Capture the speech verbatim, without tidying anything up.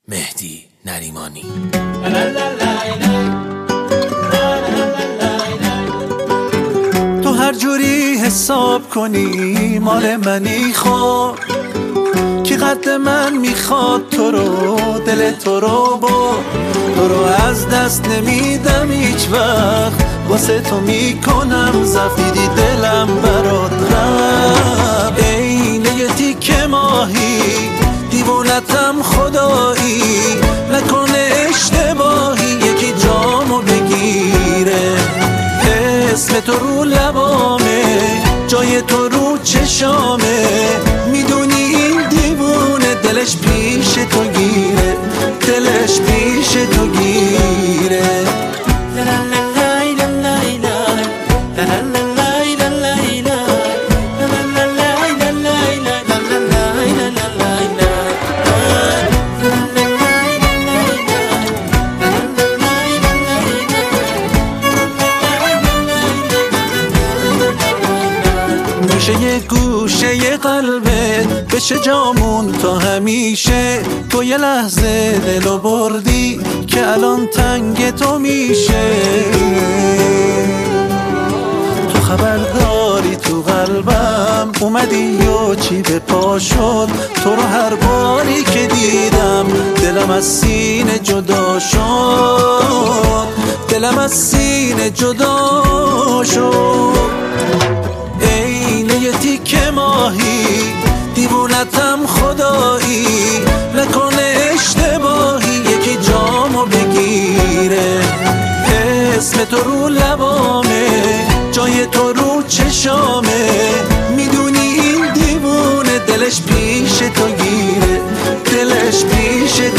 مهدی نریمانی. تو هر جوری حساب کنی مال منی، خب کی قد من میخواد تو رو، دل تو رو با تو رو از دست نمیدم هیچ وقت، واسه تو میکنم زفیدی دلم برات رفت. عینه یه تیکه ماهی دیوونتم خدایی، نکنه اشتباهی یکی جامو بگیره، اسم تو رو لبامه، جای تو رو چشامه، میدونی این دیوونه دلش پیش تو گیره، دلش پیش تو گیره. میشه یه گوشه یه قلبت بشه جامون تا همیشه، تو یه لحظه دلو بردی که الان تنگ تو میشه، تو خبرداری تو قلبم اومدی و چی به پا شد، تو رو هر باری که دیدم دلم از سینه جدا شد، دلم از سینه جدا شد. یه تیکه ماهی دیوونتم خدایی، نکنه اشتباهی یکی جامو بگیره، اسم تو رو لبامه، جای تو رو چشامه، میدونی این دیوونه دلش پیش تو گیره، دلش پیش